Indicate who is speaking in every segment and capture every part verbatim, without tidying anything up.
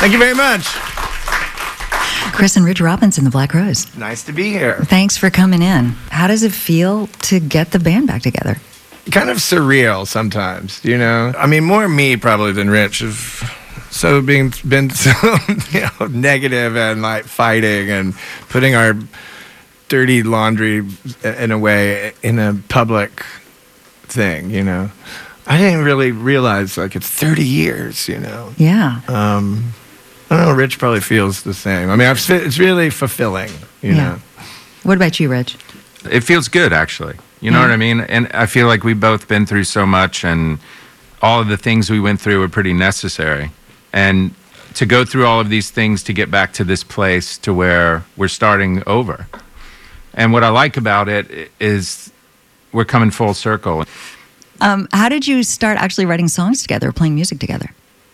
Speaker 1: Thank you very much.
Speaker 2: Chris and Rich Robinson, the Black Rose.
Speaker 1: Nice to be here.
Speaker 2: Thanks for coming in. How does it feel to get the band back together?
Speaker 1: Kind of surreal sometimes, you know? I mean, more me probably than Rich. Of, so being been so you know, negative and like fighting and putting our dirty laundry in a way in a public thing, you know? I didn't really realize like it's thirty years, you know?
Speaker 2: Yeah.
Speaker 1: Um, I don't know, Rich probably feels the same. I mean, I've, it's really fulfilling, you
Speaker 2: yeah.
Speaker 1: know?
Speaker 2: What about you, Rich?
Speaker 3: It feels good, actually. You know
Speaker 2: yeah.
Speaker 3: what I mean? And I feel like we've both been through so much, and all of the things we went through were pretty necessary. And to go through all of these things to get back to this place to where we're starting over. And what I like about it is we're coming full circle.
Speaker 2: Um, how did you start actually writing songs together, playing music together?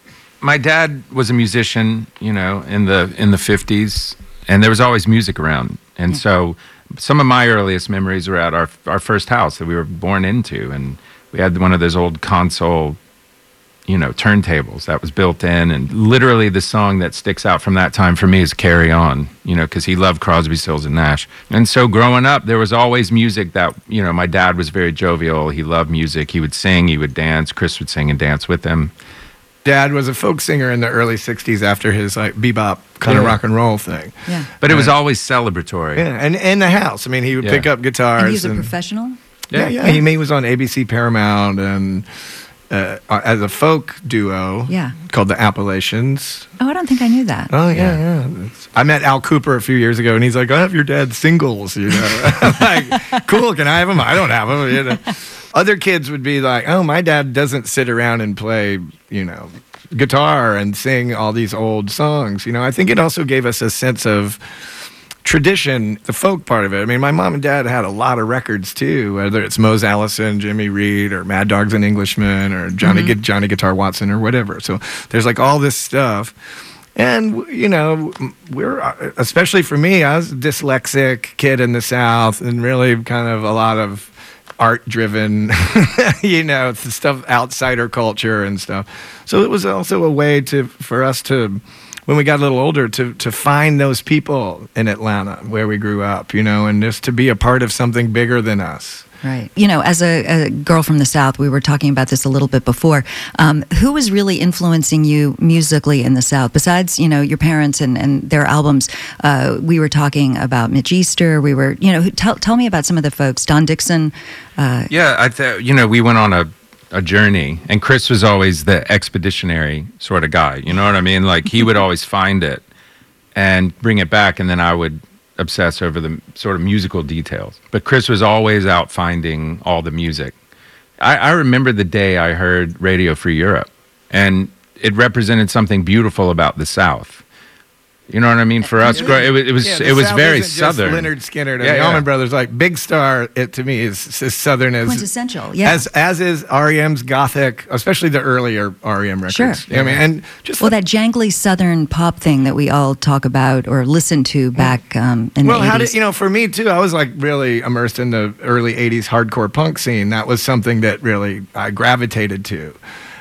Speaker 3: My dad was a musician, you know, in the in the fifties, and there was always music around. And
Speaker 2: yeah.
Speaker 3: so some of my earliest memories were at our our first house that we were born into, and we had one of those old console, you know, turntables that was built in, and literally the song that sticks out from that time for me is Carry On, you know, because he loved Crosby, Stills, and Nash. And so growing up, there was always music that, you know, my dad was very jovial. He loved music. He would sing, he would dance. Chris would sing and dance with him.
Speaker 1: Dad was a folk singer in the early sixties after his like bebop kind of
Speaker 3: Yeah.
Speaker 1: rock and roll thing.
Speaker 2: Yeah.
Speaker 3: But it was
Speaker 1: Right.
Speaker 3: always celebratory.
Speaker 1: Yeah, and in the house. I mean, he would
Speaker 3: Yeah.
Speaker 1: pick up guitars.
Speaker 2: And he's a
Speaker 1: and-
Speaker 2: professional?
Speaker 1: Yeah, yeah. He, he was on A B C Paramount and uh, as a folk duo
Speaker 2: Yeah.
Speaker 1: called the Appalachians.
Speaker 2: Oh, I don't think I knew that.
Speaker 1: Oh, yeah, yeah. It's- I met Al Cooper a few years ago, and he's like, I have your dad's singles, you know. I'm like, cool, can I have them? I don't have them, you know. Other kids would be like, oh, my dad doesn't sit around and play, you know, guitar and sing all these old songs. You know, I think it also gave us a sense of tradition, the folk part of it. I mean, my mom and dad had a lot of records too, whether it's Mose Allison, Jimmy Reed, or Mad Dogs and Englishmen, or Johnny
Speaker 2: Mm-hmm.
Speaker 1: Johnny Guitar Watson, or whatever. So there's like all this stuff. And, you know, we're, especially for me, I was a dyslexic kid in the South and really kind of a lot of art-driven, you know, stuff, outsider culture and stuff. So it was also a way to for us to, when we got a little older, to to find those people in Atlanta where we grew up, you know, and just to be a part of something bigger than us.
Speaker 2: Right. You know, as a, a girl from the South, we were talking about this a little bit before. Um, who was really influencing you musically in the South? Besides, you know, your parents and, and their albums, uh, we were talking about Mitch Easter. We were, you know, who- tell, tell me about some of the folks. Don Dixon. Uh,
Speaker 3: Yeah, I th- you know, we went on a, a journey, and Chris was always the expeditionary sort of guy. You know what I mean? Like, he would always find it and bring it back, and then I would obsess over the sort of musical details. But Chris was always out finding all the music. I, I remember the day I heard Radio Free Europe, and it represented something beautiful about the South. You know what I mean? For us, grow- it was it was,
Speaker 1: Yeah, the
Speaker 3: it was
Speaker 1: South
Speaker 3: very
Speaker 1: isn't just
Speaker 3: southern.
Speaker 1: Leonard Skinner and
Speaker 3: Yeah,
Speaker 1: the
Speaker 3: yeah.
Speaker 1: Allman Brothers, like Big Star, it to me is as southern as
Speaker 2: Quintessential, yeah.
Speaker 1: as as is R E M's Gothic, especially the earlier R E M records.
Speaker 2: Sure.
Speaker 1: You know what I mean, and just
Speaker 2: Well, that jangly Southern pop thing that we all talk about or listen to back um, in
Speaker 1: well,
Speaker 2: the
Speaker 1: how
Speaker 2: eighties.
Speaker 1: did you know? For me too, I was like really immersed in the early eighties hardcore punk scene. That was something that really I gravitated to,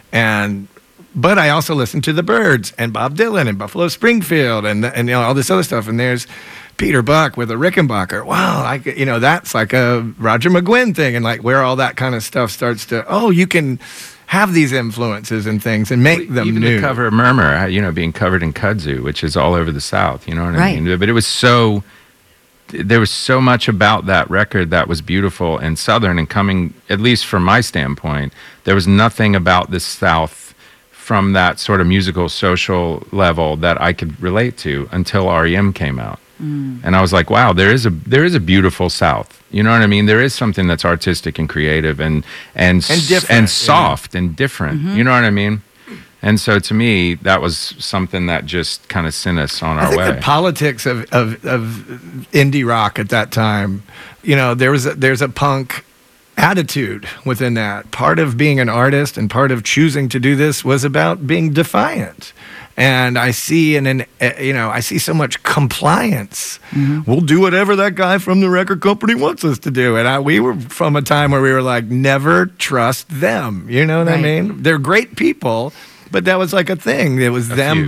Speaker 1: and. But I also listened to the Byrds and Bob Dylan and Buffalo Springfield and and you know all this other stuff. And there's Peter Buck with a Rickenbacker. Wow, I could- you know that's like a Roger McGuinn thing, and like where all that kind of stuff starts to. Oh, you can have these influences and things and make them
Speaker 3: Even
Speaker 1: new.
Speaker 3: the cover of Murmur, you know, being covered in kudzu, which is all over the South. You know what I
Speaker 2: Right.
Speaker 3: mean? But it was so. There was so much about that record that was beautiful and Southern, and coming, at least from my standpoint, there was nothing about the South from that sort of musical, social level that I could relate to until R E M came out. Mm. And I was like, wow, there is a there is a beautiful South. You know what I mean? There is something that's artistic and creative and and
Speaker 1: And
Speaker 3: s-
Speaker 1: different,
Speaker 3: and
Speaker 1: yeah.
Speaker 3: soft and different.
Speaker 2: Mm-hmm.
Speaker 3: You know what I mean? And so to me, that was something that just kind of sent us on
Speaker 1: I
Speaker 3: our
Speaker 1: think
Speaker 3: way.
Speaker 1: the politics of, of, of indie rock at that time, you know, there was a, there's a punk attitude within that. Part of being an artist and part of choosing to do this was about being defiant. And I see in an, uh, you know, I see so much compliance.
Speaker 2: Mm-hmm.
Speaker 1: We'll do whatever that guy from the record company wants us to do. And I, we were from a time where we were like, never trust them. You know what I
Speaker 2: Right.
Speaker 1: mean? They're great people, but that was like a thing. It was
Speaker 3: A
Speaker 1: them.
Speaker 3: few.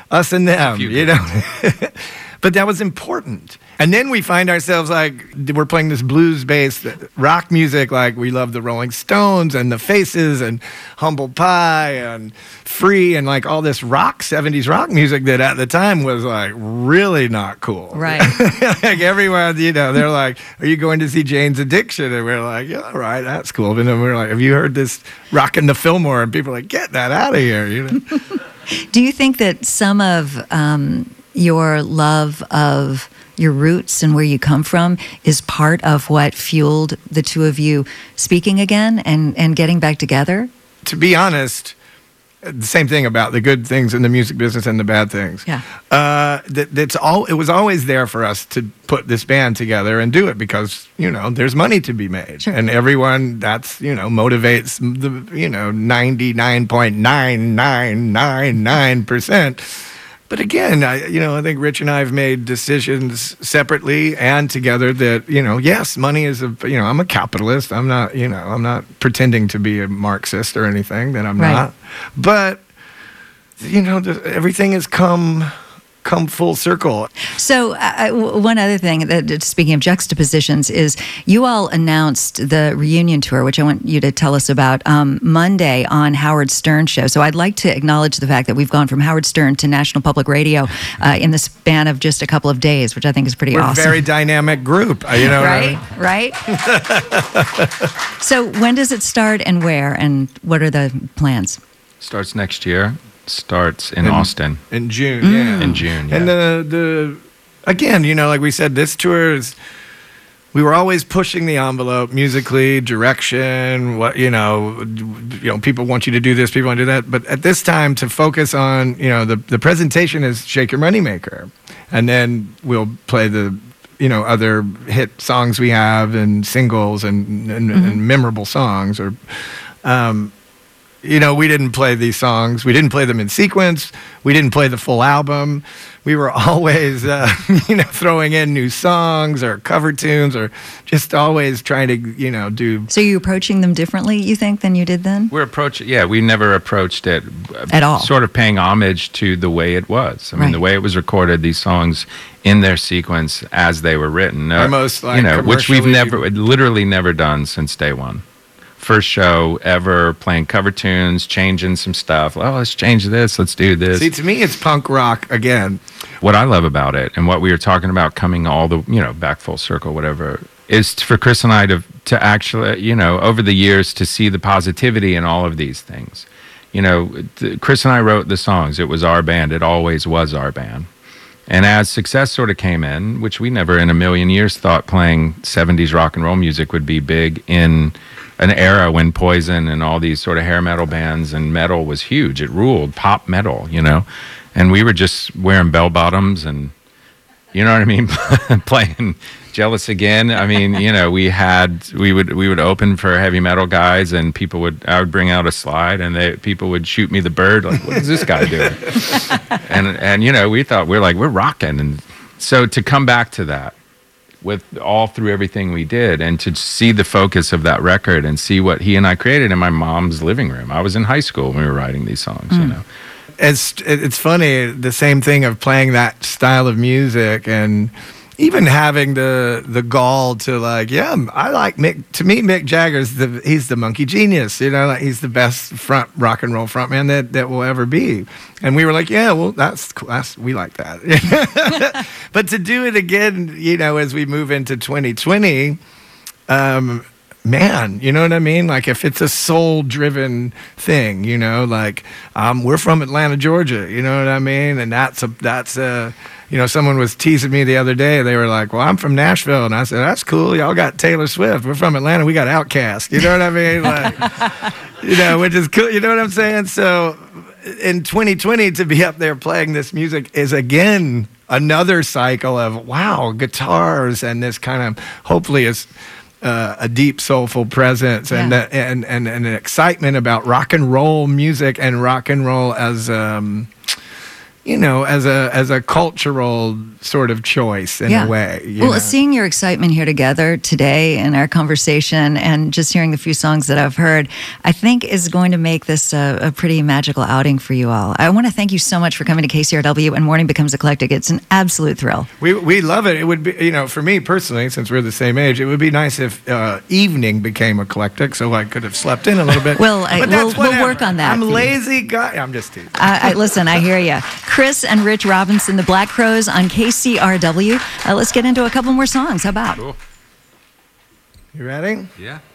Speaker 1: us and them,
Speaker 3: Few
Speaker 1: you know. But that was important. And then we find ourselves like we're playing this blues-based rock music, like we love the Rolling Stones and the Faces and Humble Pie and Free and like all this rock, seventies rock music that at the time was like really not cool.
Speaker 2: Right.
Speaker 1: Like everyone, you know, they're like, are you going to see Jane's Addiction? And we're like, yeah, all right, that's cool. And then we're like, have you heard this Rockin' the Fillmore? And people are like, get that out of here, you know.
Speaker 2: Do you think that some of um, your love of your roots and where you come from is part of what fueled the two of you speaking again and, and getting back together?
Speaker 1: To be honest, the same thing about the good things in the music business and the bad things.
Speaker 2: Yeah.
Speaker 1: Uh, that, that's all. It was always there for us to put this band together and do it because, you know, there's money to be made.
Speaker 2: Sure.
Speaker 1: And everyone, that's, you know, motivates the, you know, ninety-nine point nine nine nine nine percent. But again, I, you know, I think Rich and I have made decisions separately and together that, you know, yes, money is a, you know, I'm a capitalist. I'm not, you know, I'm not pretending to be a Marxist or anything that I'm
Speaker 2: Right.
Speaker 1: not. But, you know, the, everything has come come full circle.
Speaker 2: So uh, w- one other thing, that, speaking of juxtapositions, is you all announced the reunion tour, which I want you to tell us about, um, Monday on Howard Stern Show. So I'd like to acknowledge the fact that we've gone from Howard Stern to National Public Radio uh, in the span of just a couple of days, which I think is pretty
Speaker 1: We're
Speaker 2: awesome.
Speaker 1: a very dynamic group, uh, you know.
Speaker 2: Right, right. So when does it start and where, and what are the plans?
Speaker 3: Starts next year. Starts in,
Speaker 1: In-
Speaker 3: Austin
Speaker 1: In June,
Speaker 2: Mm.
Speaker 1: yeah.
Speaker 3: in June. Yeah.
Speaker 1: And the the again, you know, like we said, this tour is. We were always pushing the envelope musically, direction. What you know, you know, people want you to do this, people want to do that. But at this time, to focus on, you know, the the presentation is "Shake Your Moneymaker," and then we'll play the, you know, other hit songs we have and singles and and,
Speaker 2: Mm-hmm.
Speaker 1: and memorable songs. Or, um, you know, we didn't play these songs. We didn't play them in sequence. We didn't play the full album. We were always, uh, you know, throwing in new songs or cover tunes or just always trying to, you know, do.
Speaker 2: So you're approaching them differently, you think, than you did then?
Speaker 3: We're approaching, yeah, we never approached it uh,
Speaker 2: At all.
Speaker 3: Sort of paying homage to the way it was. I mean,
Speaker 2: Right.
Speaker 3: the way it was recorded, these songs in their sequence as they were written.
Speaker 1: Our
Speaker 3: Uh,
Speaker 1: most, like,
Speaker 3: you know, which we've
Speaker 1: commercially-
Speaker 3: never, literally never done since day one. First show ever, playing cover tunes, changing some stuff. Oh, let's change this. Let's do this.
Speaker 1: See, to me, it's punk rock again.
Speaker 3: What I love about it, and what we were talking about coming all the, you know, back full circle, whatever, is for Chris and I to to actually, you know, over the years to see the positivity in all of these things. You know, th- Chris and I wrote the songs. It was our band. It always was our band. And as success sort of came in, which we never in a million years thought playing seventies rock and roll music would be big in an era when Poison and all these sort of hair metal bands and metal was huge. It ruled pop metal, you know. And we were just wearing bell bottoms and, you know what I mean, playing Jealous Again. I mean, you know, we had we would we would open for heavy metal guys, and people would I would bring out a slide, and they people would shoot me the bird like, what is this guy doing? and and you know, we thought we're like we're rocking, and so to come back to that with all through everything we did, and to see the focus of that record and see what he and I created in my mom's living room. I was in high school when we were writing these songs, you know.
Speaker 1: It's it's funny, the same thing of playing that style of music and even having the the gall to like, yeah, I like Mick. To me, Mick Jagger's the he's the monkey genius. You know, like he's the best front rock and roll frontman that that will ever be. And we were like, yeah, well, that's cool. That's, we like that. But to do it again, you know, as we move into twenty twenty. Um, Man, you know what I mean? Like if it's a soul-driven thing, you know, like um, we're from Atlanta, Georgia, you know what I mean? And that's a that's a, you know, someone was teasing me the other day. They were like, "Well, I'm from Nashville," and I said, "That's cool. Y'all got Taylor Swift. We're from Atlanta. We got Outkast." You know what I mean? Like, you know, which is cool. You know what I'm saying? So, in twenty twenty, to be up there playing this music is again another cycle of wow, guitars and this kind of hopefully is. Uh, a deep, soulful presence and,
Speaker 2: Yeah.
Speaker 1: uh, and and and an excitement about rock and roll music and rock and roll as um, you know, as a as a cultural sort of choice in
Speaker 2: Yeah.
Speaker 1: a way. you
Speaker 2: Well,
Speaker 1: know.
Speaker 2: seeing your excitement here together today in our conversation and just hearing the few songs that I've heard, I think is going to make this a, a pretty magical outing for you all. I want to thank you so much for coming to K C R W and Morning Becomes Eclectic. It's an absolute thrill.
Speaker 1: We we love it. It would be, you know, for me personally, since we're the same age, it would be nice if uh, evening became eclectic, so I could have slept in a little bit.
Speaker 2: Well, I-
Speaker 1: But
Speaker 2: we'll-
Speaker 1: that's
Speaker 2: we'll
Speaker 1: whatever.
Speaker 2: work on that.
Speaker 1: I'm a lazy guy. I'm just teasing.
Speaker 2: I, I, listen, I hear you. Chris and Rich Robinson, the Black Crowes on K C R W. Uh, let's get into a couple more songs. How about?
Speaker 3: Cool.
Speaker 1: You ready?
Speaker 3: Yeah.